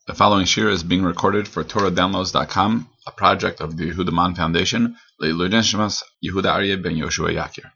The following shir is being recorded for TorahDownloads.com, a project of the Yehuda Man Foundation, Leilui Neshmas Yehuda Aryeh ben Yoshua Yakir.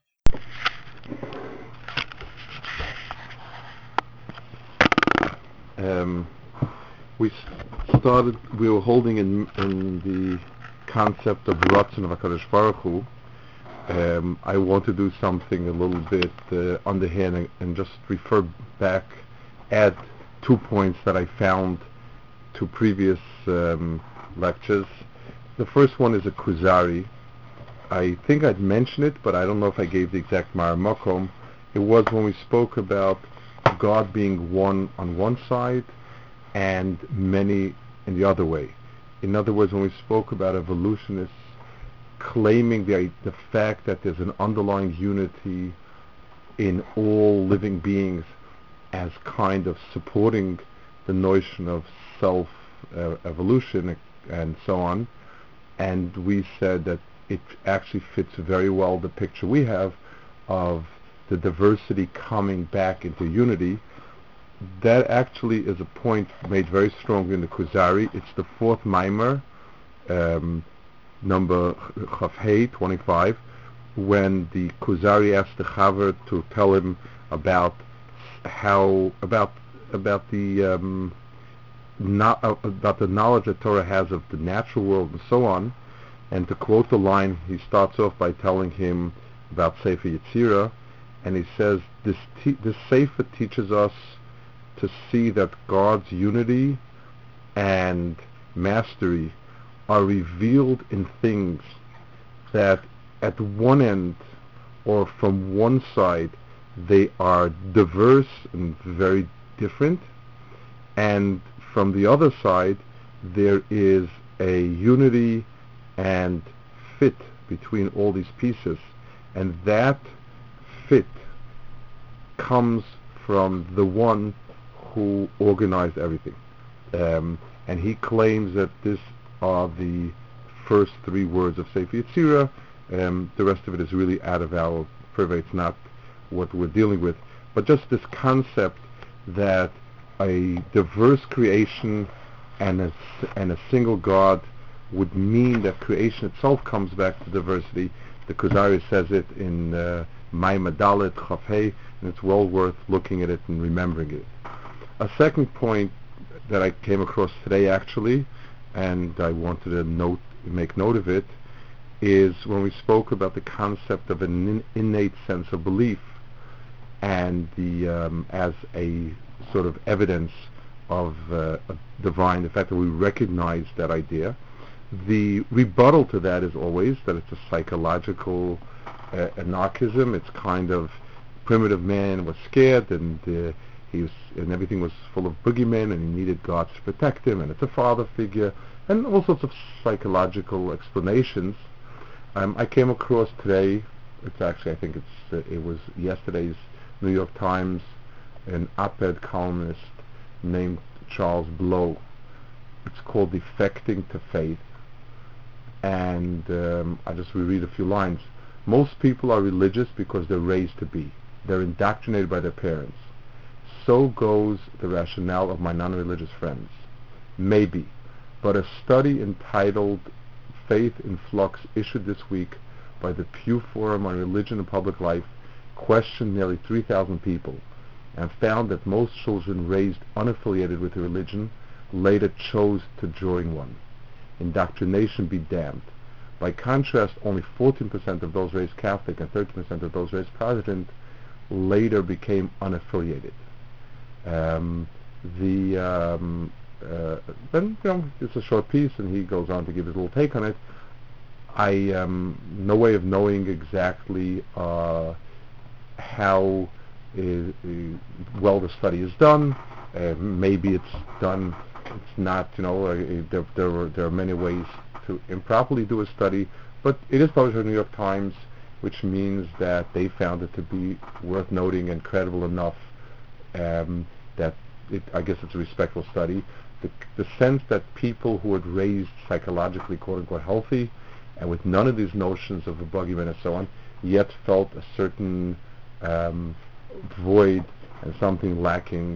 We were holding in the concept of Ratzon of HaKadosh Baruch Hu. I want to do something a little bit underhand and just refer back, add 2 points that I found to previous lectures. The first one is a Kuzari. I think I'd mentioned it, but I don't know if I gave the exact Ma'ar Makom. It was when we spoke about God being one on one side and many in the other way. In other words, when we spoke about evolutionists claiming the fact that there's an underlying unity in all living beings as kind of supporting the notion of self-evolution and so on, and we said that it actually fits very well the picture we have of the diversity coming back into unity. That actually is a point made very strongly in the Kuzari. It's the fourth Maimer, number Chafhei 25, when the Kuzari asked the Chaver to tell him about the knowledge that Torah has of the natural world and so on. And to quote the line, he starts off by telling him about Sefer Yetzirah, and he says, this Sefer teaches us to see that God's unity and mastery are revealed in things that at one end or from one side they are diverse and very different, and from the other side there is a unity and fit between all these pieces, and that fit comes from the one who organized everything. And he claims that this are the first 3 words of Sefer Yetzirah. The rest of it is really out of our purvey. It's not what we're dealing with. But just this concept that a diverse creation and a single God would mean that creation itself comes back to diversity. The Kuzari says it in Maimah Dalet Chafhei, and it's well worth looking at it and remembering it. A second point that I came across today actually, and I wanted to make note of it, is when we spoke about the concept of an innate sense of belief and the as a sort of evidence of divine, the fact that we recognize that idea. The rebuttal to that is always that it's a psychological anarchism. It's kind of primitive man was scared and everything was full of boogeymen, and he needed God to protect him, and it's a father figure, and all sorts of psychological explanations. I came across today, it's actually, I think it was yesterday's New York Times, an op-ed columnist named Charles Blow. It's called Defecting to Faith, and I just reread a few lines. Most people are religious because they're raised to be. They're indoctrinated by their parents. So goes the rationale of my non-religious friends. Maybe. But a study entitled Faith in Flux, issued this week by the Pew Forum on Religion and Public Life, questioned nearly 3,000 people and found that most children raised unaffiliated with a religion later chose to join one. Indoctrination be damned. By contrast, only 14% of those raised Catholic and 13% of those raised Protestant later became unaffiliated. Then it's a short piece, and he goes on to give his little take on it. I no way of knowing exactly how well the study is done. Maybe it's done. It's not. There are many ways to improperly do a study, but it is published in the New York Times, which means that they found it to be worth noting and credible enough that I guess it's a respectful study. The sense that people who had raised psychologically quote-unquote healthy and with none of these notions of a boogeyman and so on, yet felt a certain void and something lacking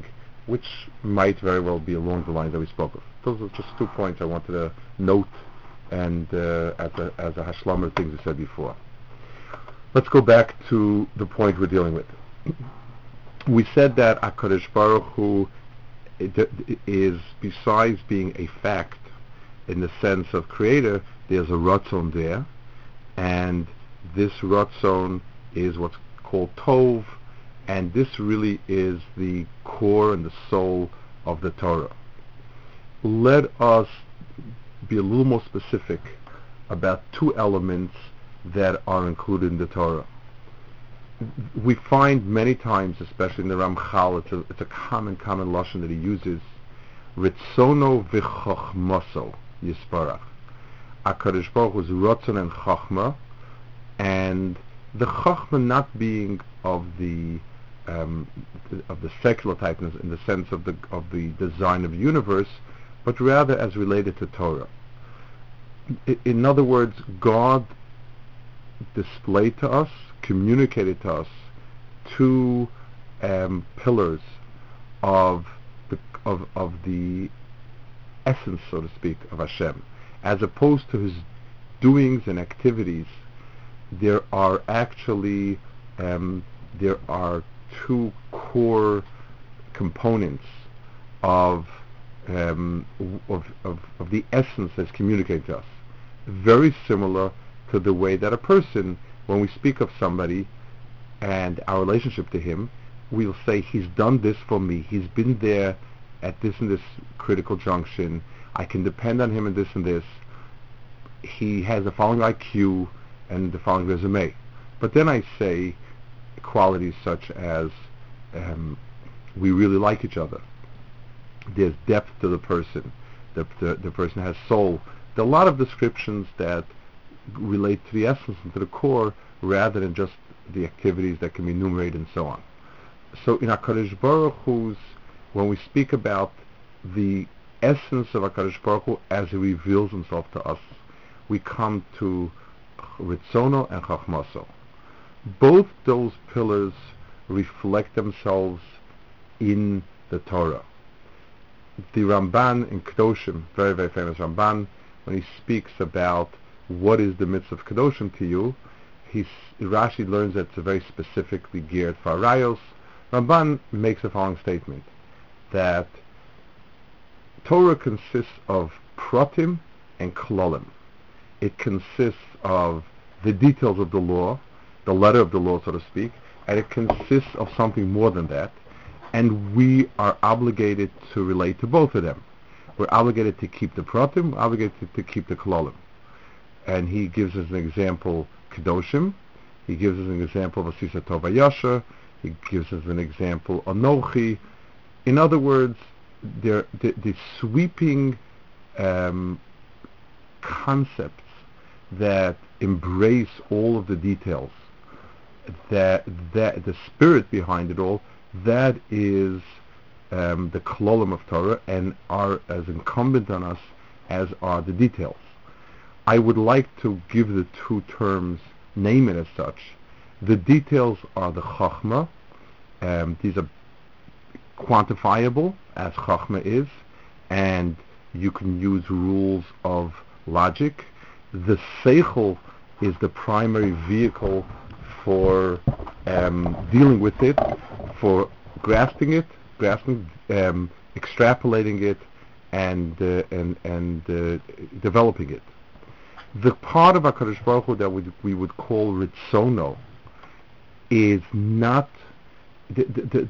which might very well be along the lines that we spoke of. Those are just 2 points I wanted to note, and as a hashlam of things we said before. Let's go back to the point we're dealing with. We said that HaKadosh Baruch Hu is, besides being a fact in the sense of creator, there's a ratzon there, and this ratzon is what's called tov, and this really is the core and the soul of the Torah. Let us be a little more specific about 2 elements that are included in the Torah. We find many times, especially in the Ramchal, it's a common lashon that he uses, Ritzono v'chochmaso yisparach. HaKadosh Baruch Hu's Ratzon and Chachma, and the Chachma not being of the secular type in the sense of the design of the universe, but rather as related to Torah. In other words, God displayed to us, communicated to us 2 pillars of the essence, so to speak, of Hashem. As opposed to his doings and activities, there are actually there are 2 core components of the essence that's communicated to us. Very similar to the way that a person, when we speak of somebody and our relationship to him, we'll say, he's done this for me, he's been there at this and this critical junction, I can depend on him in this and this, he has the following IQ and the following resume. But then I say qualities such as we really like each other, there's depth to the person, the person has soul. There are a lot of descriptions that relate to the essence and to the core rather than just the activities that can be enumerated and so on. So in HaKadosh Baruch Hu's, when we speak about the essence of HaKadosh Baruch Hu as he reveals himself to us, we come to Ritzono and Chachmaso. Both those pillars reflect themselves in the Torah. The Ramban in Kedoshim, very, very famous Ramban, when he speaks about what is the mitzvah of Kedoshim to you, Rashi learns that it's a very specifically geared for Arayos. Ramban makes the following statement, that Torah consists of pratim and klolim. It consists of the details of the law, the letter of the law, so to speak, and it consists of something more than that, and we are obligated to relate to both of them. We're obligated to keep the pratim, we're obligated to keep the klolim. And he gives us an example, Kedoshim. He gives us an example of Asisa Tova Yasha. He gives us an example, Anochi. In other words, the sweeping concepts that embrace all of the details, that the spirit behind it all, that is the klolim of Torah, and are as incumbent on us as are the details. I would like to give the 2 terms, name it as such. The details are the Chachma. These are quantifiable, as Chachma is, and you can use rules of logic. The Seichel is the primary vehicle for dealing with it, for grasping, extrapolating it, and developing it. The part of HaKadosh Baruch Hu that we would call Ritzono is not the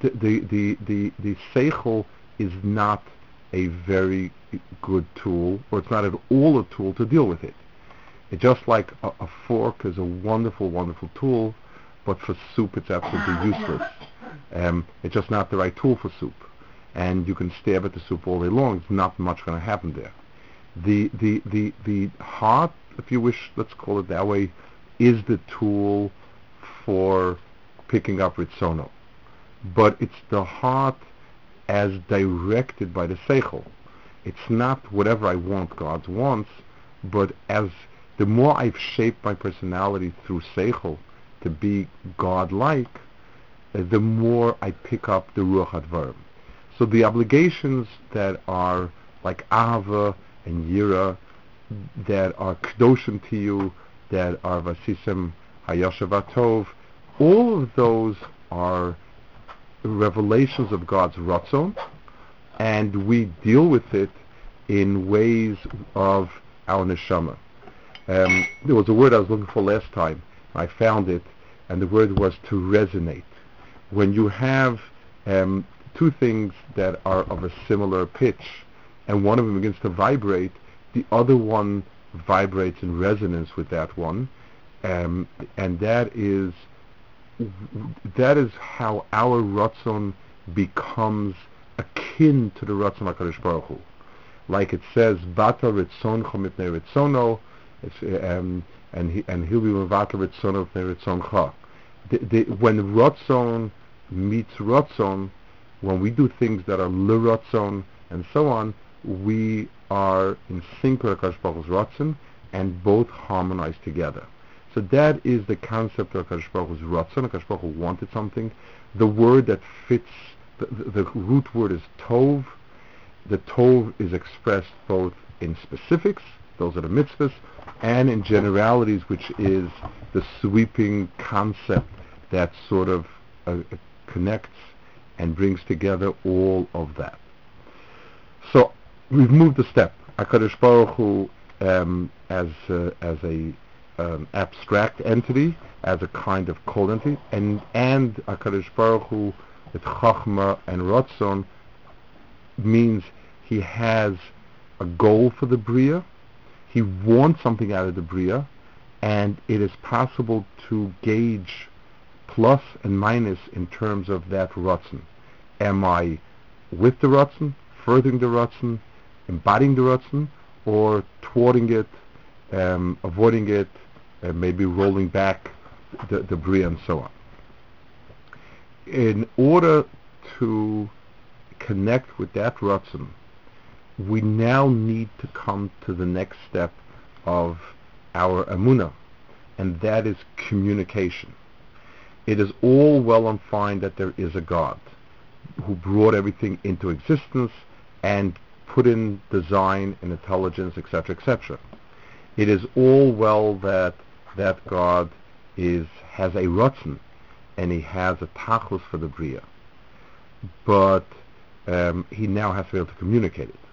Seichel is not a very good tool, or it's not at all a tool to deal with it. It's just like a fork is a wonderful, wonderful tool, but for soup it's absolutely useless. It's just not the right tool for soup, and you can stab at the soup all day long. It's not much going to happen there. The heart, if you wish, let's call it that way, is the tool for picking up Ritzono. But it's the heart as directed by the Seichel. It's not whatever I want God wants, but as the more I've shaped my personality through Seichel to be God-like, the more I pick up the Ruach HaDvarim. So the obligations that are like Ahava and Yira, that are Kedoshim to you, that are Vasisem Hayoshav Tov, all of those are revelations of God's Ratzon, and we deal with it in ways of our neshama. There was a word I was looking for last time. I found it, and the word was to resonate. When you have two things that are of a similar pitch, and one of them begins to vibrate, the other one vibrates in resonance with that one, and that is how our Ratzon becomes akin to the Ratzon HaKadosh Baruch Hu. Like it says, Bata Ritzoncho Mipnei Ritzono, and he'll be Vata Ritzono Mipnei Ritzoncha. When Ratzon meets Ratzon, when we do things that are L'Ratzon and so on, we are in sync with HaKadosh Baruch Hu's Ratzon, and both harmonize together. So that is the concept of HaKadosh Baruch Hu's Ratzon. HaKadosh Baruch Hu wanted something. The word that fits, the root word is Tov. The Tov is expressed both in specifics, those are the mitzvahs, and in generalities, which is the sweeping concept that sort of connects and brings together all of that. So we've moved a step. HaKadosh Baruch Hu as a abstract entity, as a kind of cold entity, and HaKadosh Baruch Hu with Chachma and Ratzon means he has a goal for the Bria, he wants something out of the Bria, and it is possible to gauge plus and minus in terms of that Ratzon. Am I with the Ratzon, furthering the Ratzon, embodying the Ratzon, or thwarting it, avoiding it, maybe rolling back the Bria and so on. In order to connect with that Ratzon, we now need to come to the next step of our Emunah, and that is communication. It is all well and fine that there is a God who brought everything into existence and put in design and intelligence, etc., etc. It is all well that God has a Ratzon, and he has a tachlis for the Bria, but he now has to be able to communicate it.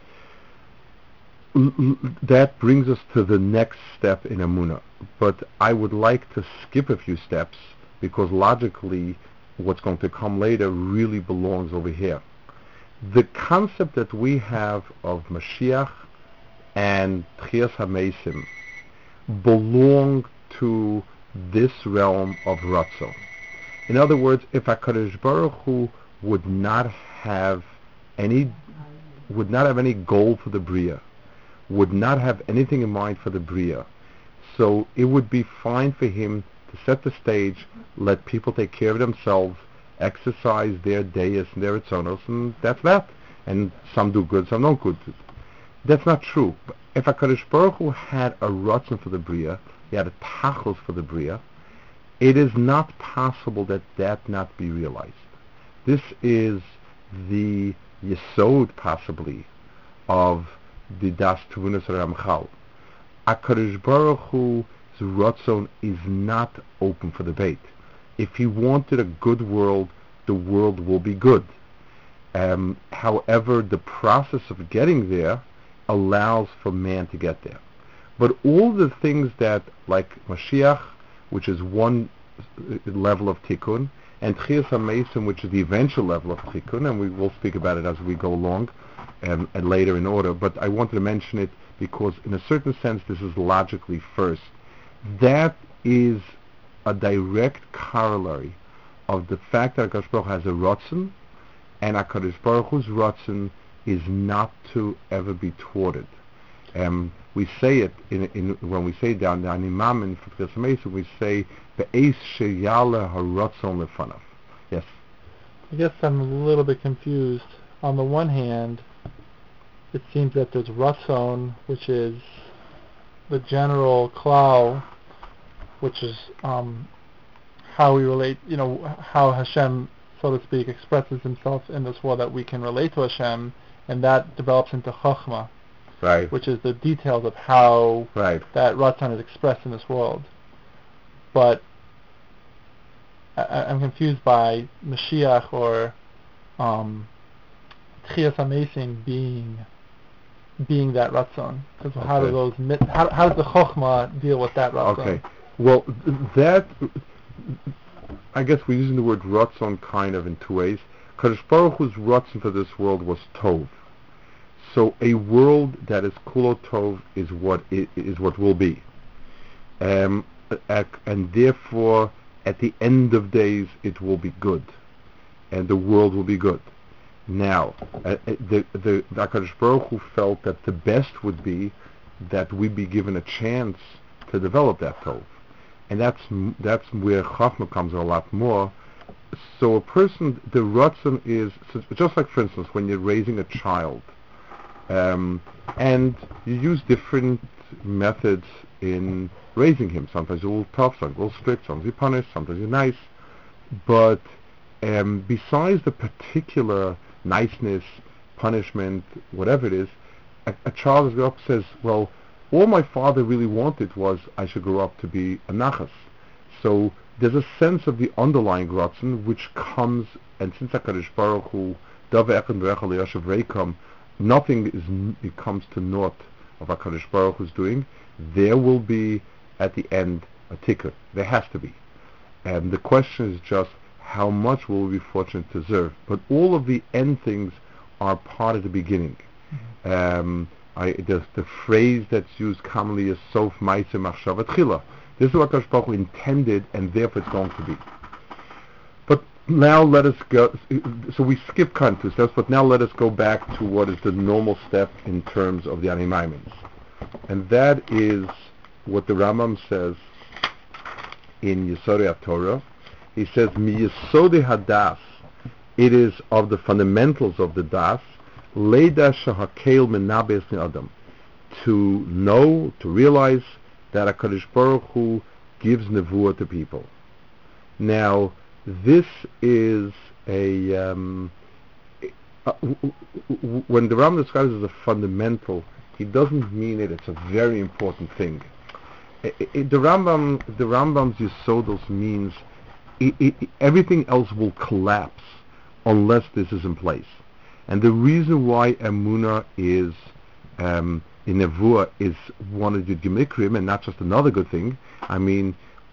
That brings us to the next step in Emunah, but I would like to skip a few steps because logically what's going to come later really belongs over here. The concept that we have of Mashiach and Tchias HaMeisim belong to this realm of Ratzon. In other words, if HaKadosh Baruch Hu would not have any goal for the Bria, would not have anything in mind for the Bria, so it would be fine for him to set the stage, let people take care of themselves, exercise their deis and their etzonos, and that's that. And some do good, some don't good. That's not true. If HaKadosh Baruch Hu had a Ratzon for the Bria, he had a tachlis for the Bria, it is not possible that not be realized. This is the yesod, possibly, of the Das Tuvunas Ramchal. HaKadosh Baruch Hu's Ratzon is not open for debate. If he wanted a good world, the world will be good. However, the process of getting there allows for man to get there. But all the things that, like Mashiach, which is one level of Tikkun, and Tchias HaMeisim, which is the eventual level of Tikkun, and we will speak about it as we go along, and later in order, but I wanted to mention it because in a certain sense this is logically first. That is a direct corollary of the fact that HaKadosh Baruch Hu has a Ratzon, and HaKadosh Baruch Hu's Ratzon is not to ever be thwarted. We say it when we say down the Imam in Tchias HaMeisim, we say Be'ez sheyala haratzon lefanav. Yes. I guess I'm a little bit confused. On the one hand, it seems that there's Ratzon, which is the general klal, which is how we relate, how Hashem so to speak, expresses himself in this world that we can relate to Hashem, and that develops into Chokhmah, Right. which is the details of how Right. that Ratzon is expressed in this world. But I'm confused by Mashiach or Tchias HaMesim being that Ratzon. Because how do those how does the Chokhmah deal with that Ratzon? Okay. Well, that, I guess we're using the word Ratzon kind of in two ways. Kadosh Baruch Hu's Ratzon for this world was Tov. So a world that is Kulo Tov is what will be. And therefore, at the end of days, it will be good. And the world will be good. Now, the HaKadosh Baruch Hu felt that the best would be that we be given a chance to develop that Tov. And that's where Chachma comes in a lot more. So a person, the Ratzon is, so just like, for instance, when you're raising a child, and you use different methods in raising him. Sometimes you're a little tough, sometimes you're a little strict, sometimes you punish, sometimes you're nice. But besides the particular niceness, punishment, whatever it is, a child as grows up says, well, all my father really wanted was I should grow up to be a nachas. So there's a sense of the underlying Ratzon which comes, and since HaKadosh Baruch Hu, Dava Echad V'Echad L'Yashav Reikam, nothing comes to naught of HaKadosh Baruch Hu's doing. There will be, at the end, a tikkun. There has to be. And the question is just, how much will we be fortunate to deserve? But all of the end things are part of the beginning. The phrase that's used commonly is Sof Ma'aseh Machshava Tchila. This is what HaKadosh Baruch Hu intended, and therefore it's going to be. But now let us go, so we skip kind of 2 steps, but now let us go back to what is the normal step in terms of the Ani Maimons. And that is what the Rambam says in Yesodei HaTorah. He says, Mi Yesodei HaDas, it is of the fundamentals of the Das, Leida Shahakel Menabes Adam, to know, to realize that HaKadosh Baruch Hu gives nevuah to people. Now, this is when the Rambam describes it as a fundamental, he doesn't mean it's a very important thing. The Rambam's Yesodos means everything else will collapse unless this is in place. And the reason why Emunah is in Nevuah is one of the Gemikrim and not just another good thing. I mean,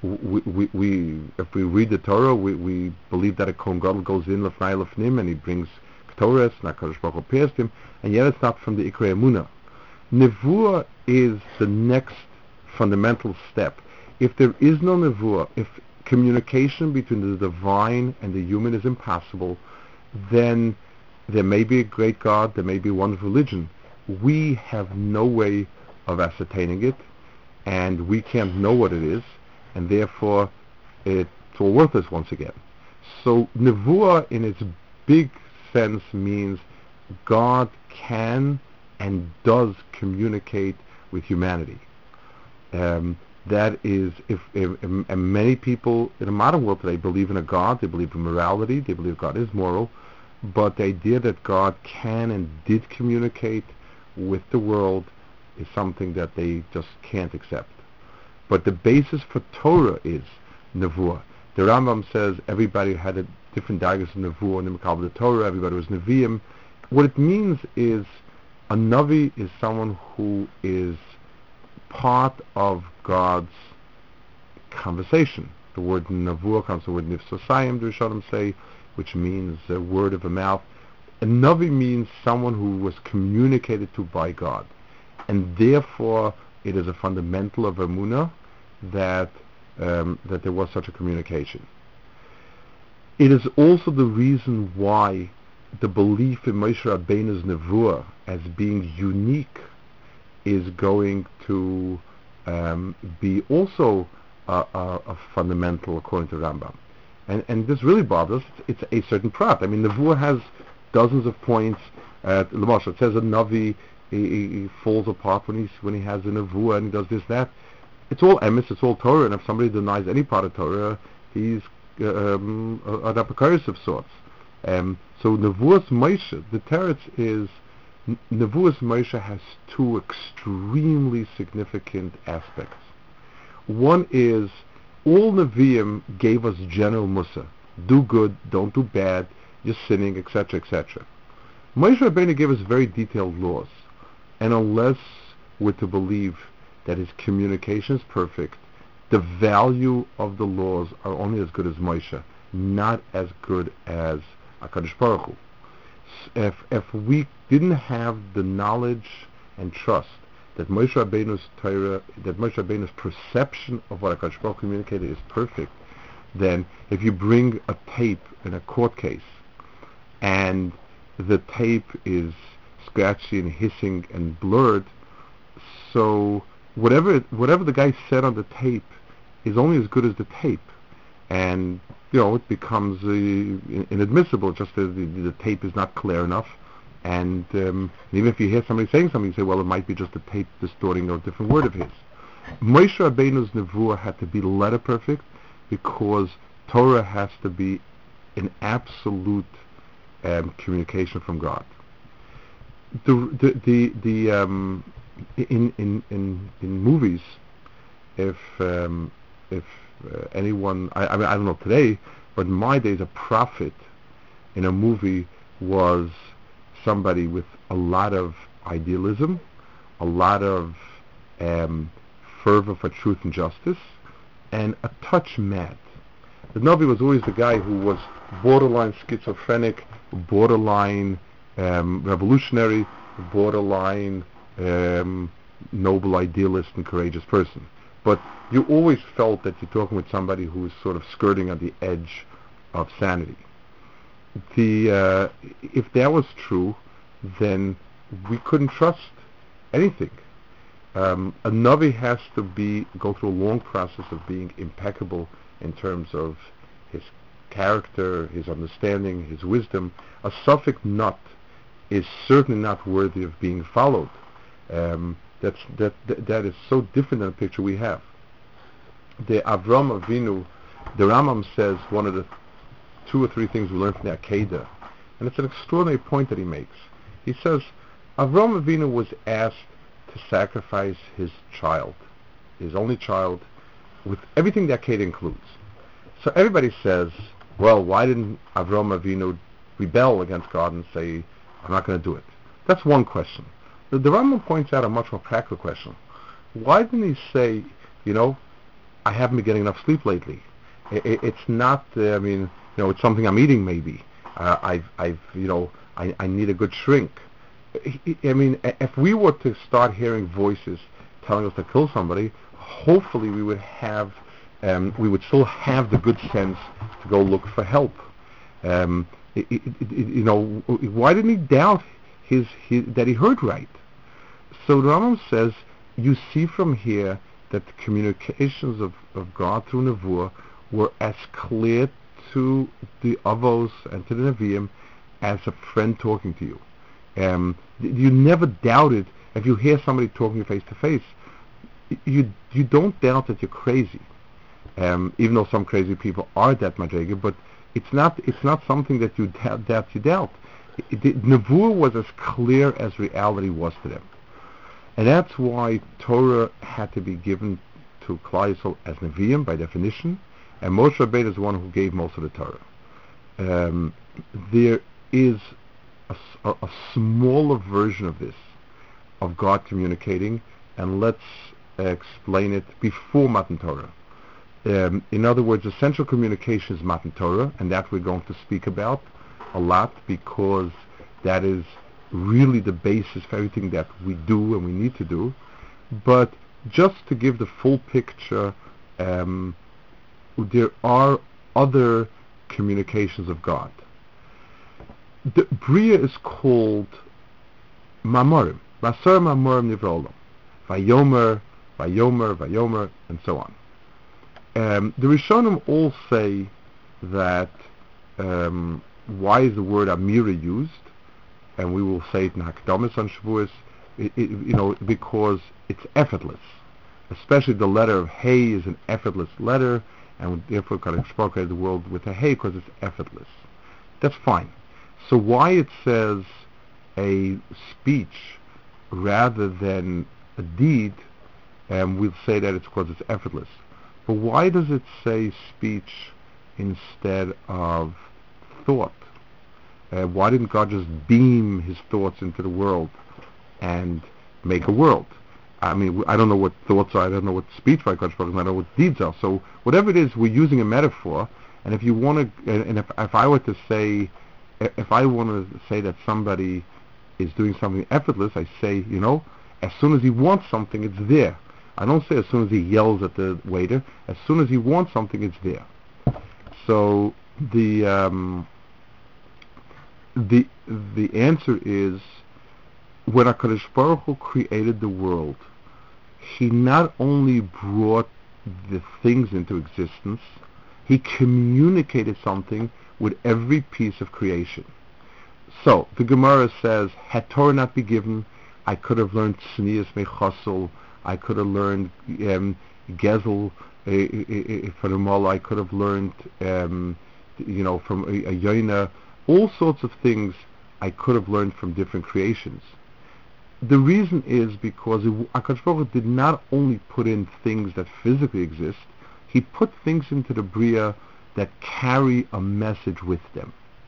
we if we read the Torah, we believe that a Kohen Gadol goes in Lefnai Lefnim and he brings Ketores, and HaKadosh Baruch Hu pierced him, and yet it's not from the Ikrei Emunah. Nevuah is the next fundamental step. If there is no Nevuah, if communication between the divine and the human is impossible, then there may be a great God, there may be one religion. We have no way of ascertaining it, and we can't know what it is, and therefore it's all worthless once again. So Nevuah in its big sense means God can and does communicate with humanity. That is, and many people in the modern world today believe in a God, they believe in morality, they believe God is moral, but the idea that God can and did communicate with the world is something that they just can't accept. But the basis for Torah is Nevuah. The Rambam says everybody had a different diagnosis of Nevuah in the Makabel the Torah, everybody was Nevi'im. What it means is a Navi is someone who is part of God's conversation. The word Nevuah comes from the word Nifsosayim, the Rishonim say, which means a word of a mouth. A Navi means someone who was communicated to by God. And therefore, it is a fundamental of Emunah that there was such a communication. It is also the reason why the belief in Moshe Rabbeinu's Nevuah as being unique is going to be also a fundamental according to Rambam. And this really bothers us. It's a certain prat. I mean, Nevuah has dozens of points. L'mashal, it says a Navi he falls apart when he has a Nevuah and he does this, that. It's all emes, it's all Torah, and if somebody denies any part of Torah, he's an apokryphos of sorts. So Nevuas Moshe, the teretz is Nevuas Moshe has two extremely significant aspects. One is all Nevi'im gave us general mussar: do good, don't do bad, you're sinning, etc., etc. Moshe Rabbeinu gave us very detailed laws, and unless we're to believe that his communication is perfect, the value of the laws are only as good as Moshe, not as good as HaKadosh Baruch Hu. If we didn't have the knowledge and trust that Moshe Rabbeinu's Torah, that Moshe Rabbeinu's perception of what HaKadosh Baruch Hu communicated is perfect, then if you bring a tape in a court case and the tape is scratchy and hissing and blurred, so whatever the guy said on the tape is only as good as the tape, and it becomes inadmissible just as the tape is not clear enough. And even if you hear somebody saying something, you say, well, it might be just the tape distorting a different word of his. Moshe Rabbeinu's nevuah had to be letter perfect because Torah has to be an absolute communication from God. In movies, if anyone, I don't know today, but in my days, a prophet in a movie was somebody with a lot of idealism, a lot of fervor for truth and justice, and a touch mad. The Navi was always the guy who was borderline schizophrenic, borderline revolutionary, borderline noble idealist and courageous person. But you always felt that you're talking with somebody who was sort of skirting on the edge of sanity. If that was true, then we couldn't trust anything. A Navi has to go through a long process of being impeccable in terms of his character, his understanding, his wisdom. A Suffolk nut is certainly not worthy of being followed. That is so different than the picture we have. The Avram Avinu, the Rambam says one of the 2 or 3 things we learn from the Akedah, and it's an extraordinary point that he makes. He says Avram Avinu was asked to sacrifice his child, his only child, with everything the Akedah includes. So everybody says, well, why didn't Avram Avinu rebel against God and say, I'm not going to do it? That's one question. The Rambam points out a much more practical question. Why didn't he say, I haven't been getting enough sleep lately? It's not, it's something I'm eating maybe. I need a good shrink. If we were to start hearing voices telling us to kill somebody, hopefully we would still have the good sense to go look for help. Why didn't he doubt that he heard right? So the Rambam says, you see from here that the communications of God through Nevuah were as clear to the Avos and to the Nevi'im as a friend talking to you. You never doubted, if you hear somebody talking face to face, you don't doubt that you're crazy. Even though some crazy people are that madrega, but it's not something that you doubt. Nevuah was as clear as reality was to them. And that's why Torah had to be given to Klal Yisrael as Nevi'im by definition, and Moshe Rabbeinu is the one who gave most of the Torah. There is a smaller version of this, of God communicating, and let's explain it before Matan Torah. In other words, essential communication is Matan Torah, and that we're going to speak about a lot because that is really the basis for everything that we do and we need to do. But just to give the full picture, there are other communications of God. The Bria is called Mamorim, Masar Mamorim Nivrolam, Vayomer, Vayomer, Vayomer, and so on. The Rishonim all say that why is the word Amira used, and we will say it in Hakdamas on Shavuos, because it's effortless. Especially the letter of Hey is an effortless letter, and therefore Kadosh Baruch Hu created the world with a hey because it's effortless. That's fine. So why it says a speech rather than a deed, we'll say that it's because it's effortless. But why does it say speech instead of thought? Why didn't God just beam his thoughts into the world and make a world? I mean, I don't know what thoughts are, I don't know what speech by Kadosh Baruch Hu, I don't know what deeds are. So whatever it is, we're using a metaphor. And if you want to, and if I were to say, if I want to say that somebody is doing something effortless, I say, as soon as he wants something, it's there. I don't say as soon as he yells at the waiter. As soon as he wants something, it's there. So the answer is, when HaKadosh Baruch Hu created the world, he not only brought the things into existence, he communicated something with every piece of creation. So the Gemara says, had Torah not been given, I could have learned Tznius Mechasel, I could have learned Gezel for the Mullah, I could have learned from a Yoina, all sorts of things I could have learned from different creations. The reason is because HaKadosh Baruch Hu did not only put in things that physically exist, he put things into the Bria that carry a message with them.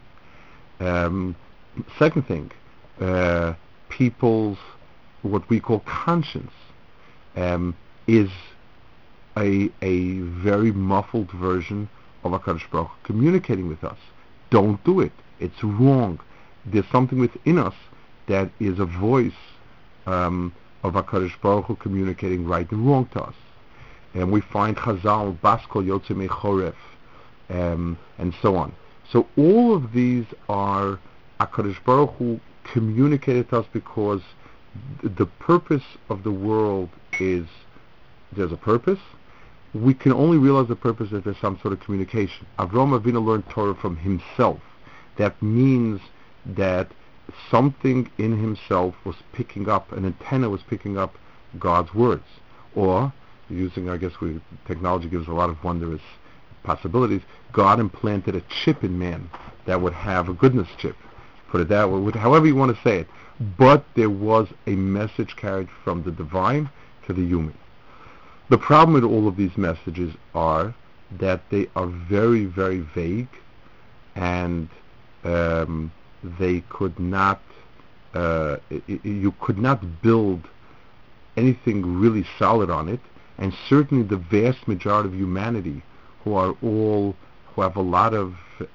Second thing, people's, what we call conscience, is a very muffled version of HaKadosh Baruch Hu communicating with us. Don't do it. It's wrong. There's something within us that is a voice of HaKadosh Baruch Hu communicating right and wrong to us. And we find Chazal, Baskol Yotze Mechoref, and so on. So all of these are HaKadosh Baruch Hu communicated to us because the purpose of the world is, there's a purpose. We can only realize the purpose if there's some sort of communication. Avraham Avinu learned Torah from himself. That means that something in himself was picking up, an antenna was picking up God's words. Or, using, I guess, technology gives a lot of wondrous possibilities, God implanted a chip in man that would have a goodness chip. Put it that way, however you want to say it. But there was a message carried from the divine to the human. The problem with all of these messages are that they are very, very vague, and they could not, you could not build anything really solid on it, and certainly the vast majority of humanity who have a lot of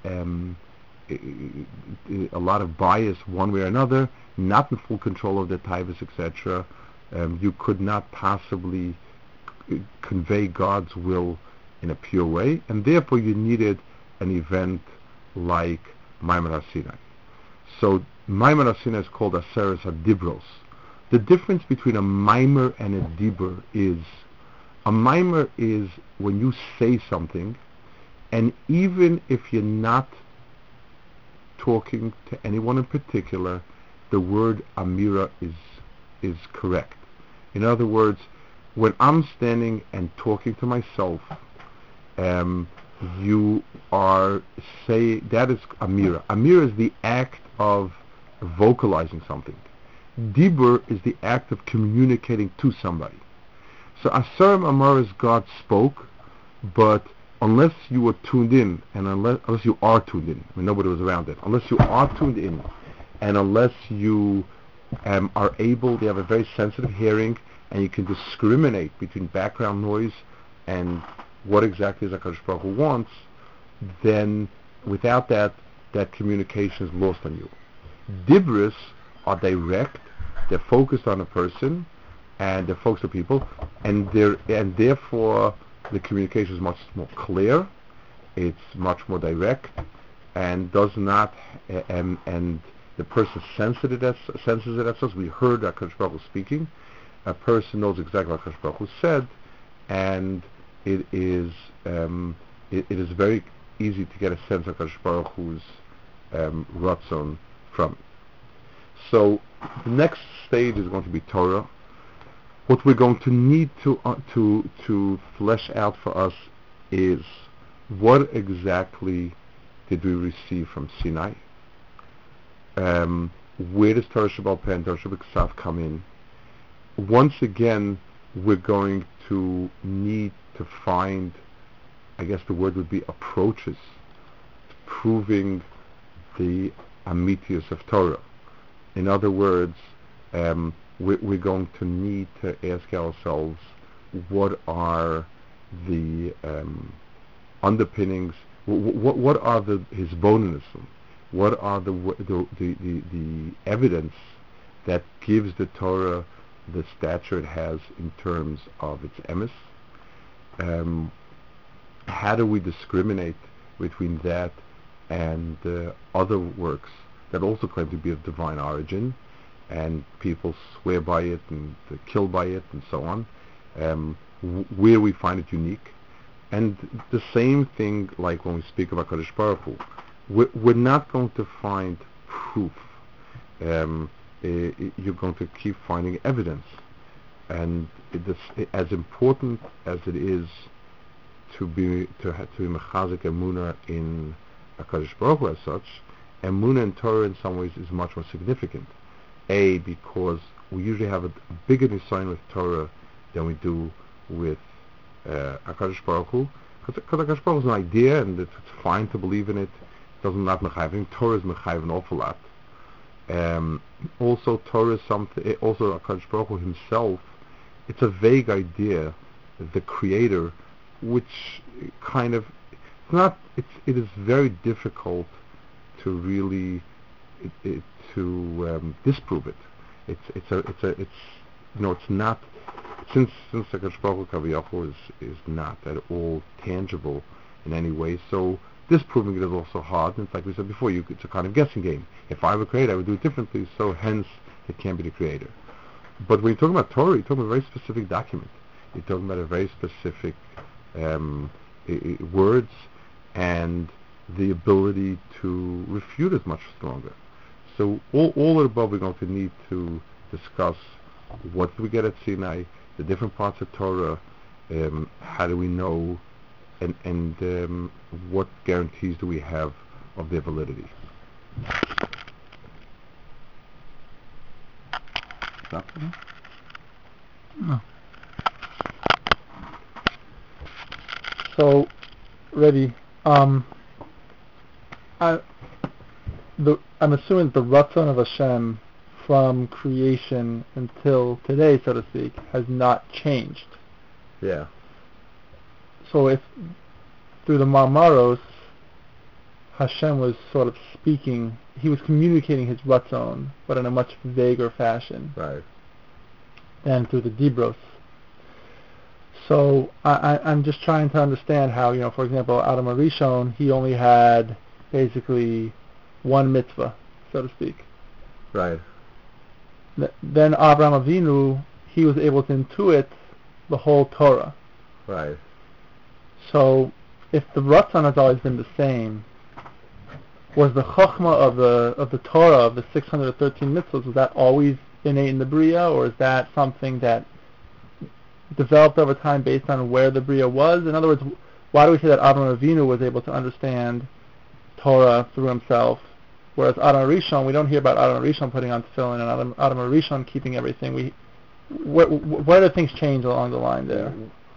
bias one way or another, not in full control of their taivas, etc. You could not possibly convey God's will in a pure way, and therefore you needed an event like Maimon HaSinai. So Maimon HaSinai is called Aseres HaDibros. The difference between a mimer and a dibur is, a mimer is when you say something, and even if you're not talking to anyone in particular, the word amira is correct. In other words, when I'm standing and talking to myself, you are saying, that is amira. Amira is the act of vocalizing something. Dibur is the act of communicating to somebody. So Asarim Amar is God spoke, but unless you were tuned in, and unless you are tuned in, I mean, nobody was around it, unless you are tuned in, and unless you are able, they have a very sensitive hearing, and you can discriminate between background noise and what exactly HaKadosh Baruch Hu wants, then without that communication is lost on you. Dibris are direct, they're focused on a person, and they're focused on people, and therefore the communication is much more clear, it's much more direct, and does not, and the person senses it as such. We heard HaKadosh Baruch Hu speaking. A person knows exactly what HaKadosh Baruch Hu said, and it is very easy to get a sense of HaKadosh Baruch Hu's ratzon from it. So the next stage is going to be Torah. What we're going to need to flesh out for us is, what exactly did we receive from Sinai? Where does Torah Sheba'al Peh and Torah Sheba'Ksav come in? Once again, we're going to need to find, I guess the word would be approaches, to proving the Amitius of Torah. In other words, we're going to need to ask ourselves, what are the underpinnings, what are his bonism, what are the evidence that gives the Torah the stature it has in terms of its emes. How do we discriminate between that and other works that also claim to be of divine origin, and people swear by it and kill by it and so on, where we find it unique? And the same thing, like when we speak about Kadosh Baruch Hu, we're not going to find proof. You're going to keep finding evidence. And as important as it is to be mechazik emunah in HaKadosh Baruch Hu as such, emunah in Torah in some ways is much more significant. Because we usually have a bigger nisayon with Torah than we do with HaKadosh Baruch Hu, because HaKadosh Baruch Hu is an idea, and it's fine to believe in it. It doesn't not mechayiv. Torah is mechayiv an awful lot. Also, Torah is something. Also, HaKadosh Baruch Hu himself. It's a vague idea, the Creator, which kind of it is very difficult to really disprove it. It's not, since HaKadosh Baruch Hu Kaviyachol is not at all tangible in any way. So disproving it is also hard. And it's like we said before, it's a kind of guessing game. If I were creator, I would do it differently. So hence, it can't be the Creator. But when you're talking about Torah, you're talking about a very specific document. You're talking about a very specific words, and the ability to refute is much stronger. So all of the above, we're going to need to discuss what do we get at Sinai, the different parts of Torah, how do we know, and what guarantees do we have of their validity. Stop. No. So, Rebbe, I'm assuming the Ratzon of Hashem from creation until today, so to speak, has not changed. Yeah. So if through the Marmaros, Hashem was sort of speaking, he was communicating his Ratzon, but in a much vaguer fashion. Right. Than through the Dibros. So I'm just trying to understand how, for example, Adam HaRishon, he only had basically one mitzvah, so to speak. Right. Then Avraham Avinu, he was able to intuit the whole Torah. Right. So if the Ratzon has always been the same, was the Chochmah of the Torah, of the 613 mitzvahs, was that always innate in the Bria, or is that something that developed over time based on where the Bria was? In other words, why do we say that Avraham Avinu was able to understand Torah through himself, whereas Adam HaRishon, we don't hear about Adam HaRishon putting on tefillin and Adam HaRishon keeping everything. Where do things change along the line there?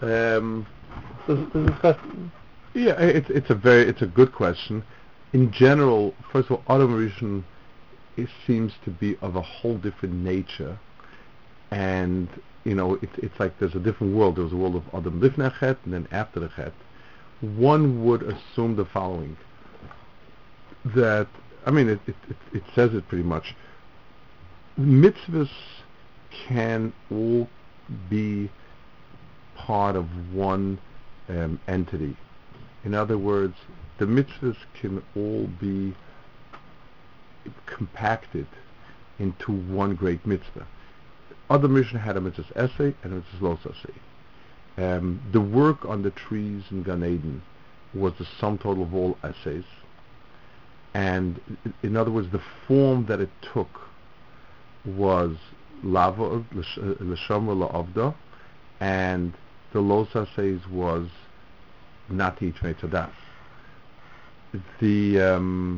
Yeah, it's a good question. In general, first of all, Adam HaRishon, it seems to be of a whole different nature, and it's like there's a different world. There's a world of Adam Lifnei Chet, and then after the Chet. One would assume the following: that it says it pretty much. Mitzvahs can all be part of one entity. In other words, the mitzvahs can all be compacted into one great mitzvah. Other mission had a mitzvah's essay and a mitzvah's los essay. The work on the trees in Gan Eden was the sum total of all essays, and in other words, the form that it took was lava l'shamra la'avda, and the los essays was not to eat from Eitz Hadas. In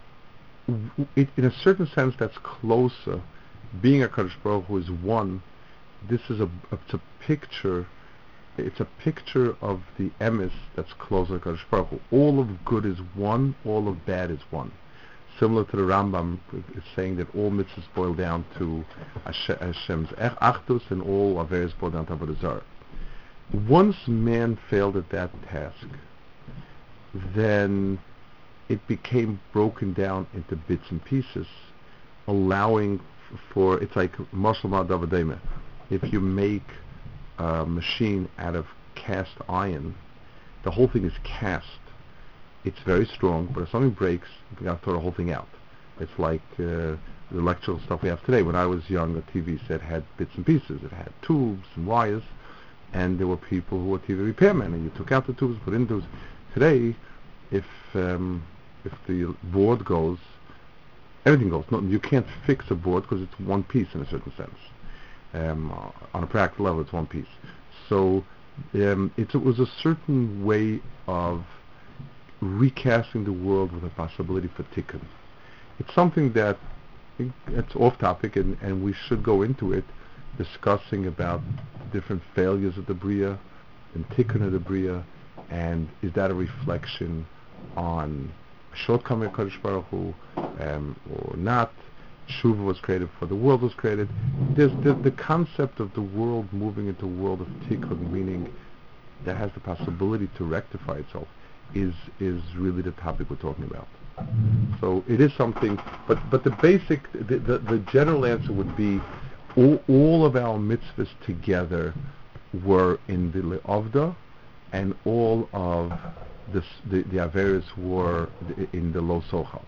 a certain sense, that's closer. Being a Kadosh Baruch Hu is one. This is it's a picture. It's a picture of the emes that's closer to Kadosh Baruch Hu. All of good is one. All of bad is one. Similar to the Rambam, is saying that all mitzvahs boil down to Hashem's Achdus, and all averos boil down to Avodah Zarah. Once man failed at that task, then it became broken down into bits and pieces, allowing for, it's like Marshal Ma'adavadema. If you make a machine out of cast iron, the whole thing is cast. It's very strong, but if something breaks, you got to throw the whole thing out. It's like the electrical stuff we have today. When I was young, a TV set had bits and pieces. It had tubes and wires, and there were people who were TV repairmen, and you took out the tubes, put in tubes. Today, if the board goes, everything goes. No, you can't fix a board because it's one piece in a certain sense. On a practical level, it's one piece. So it was a certain way of recasting the world with a possibility for tikkun. It's something that it's off topic, and we should go into it, discussing about different failures of the Bria and tikkun of the Bria, and is that a reflection on a shortcoming of Kadosh Baruch Hu, or not? Shuvah was created before the world was created. There's the concept of the world moving into a world of tikkun, meaning that has the possibility to rectify itself, is really the topic we're talking about. So it is something, but the basic, the general answer would be all of our mitzvahs together were in the Le'avda, and all of the averos were in the Lo Sochal.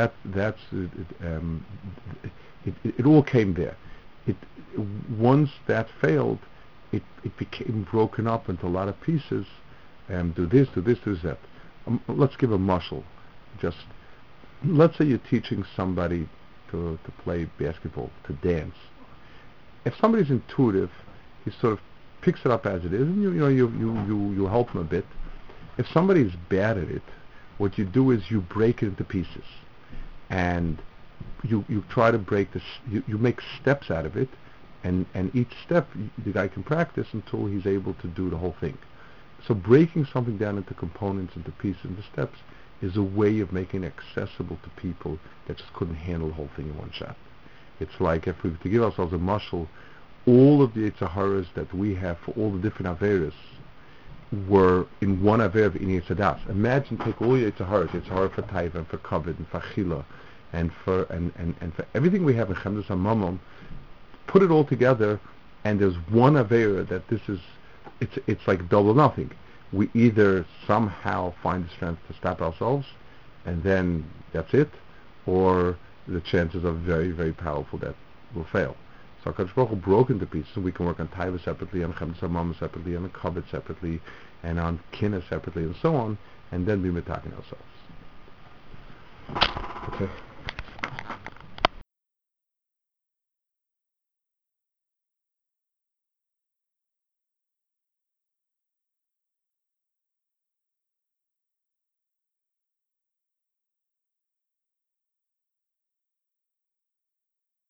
It all came there. Once that failed, it became broken up into a lot of pieces. Do this, do that. Let's give a mashal. Just let's say you're teaching somebody to play basketball, to dance. If somebody's intuitive, he sort of picks it up as it is, and you help him a bit. If somebody's bad at it, what you do is you break it into pieces, and you try to break this. You make steps out of it, and each step the guy can practice until he's able to do the whole thing. So breaking something down into components, into pieces, into steps, is a way of making it accessible to people that just couldn't handle the whole thing in one shot. It's like if we were to give ourselves a mashal, all of the Eitzaharas that we have for all the different Averas were in one Aver of Eitz Hadas. Imagine, take all your Eitzaharas, Eitzahara for Taiva, and for Kavod, and for Achila, and for everything we have in Chemdas HaMamon, put it all together, and there's one Avera that this is, it's like double nothing. We either somehow find the strength to stop ourselves, and then that's it, or the chances are very, very powerful that we'll fail. So HaKadosh Baruch Hu broke into pieces, and we can work on Taiva separately, on Chemdas HaMamon separately, on the Kavod separately, and on Kinna separately, and so on, and then be mitaking ourselves. Okay.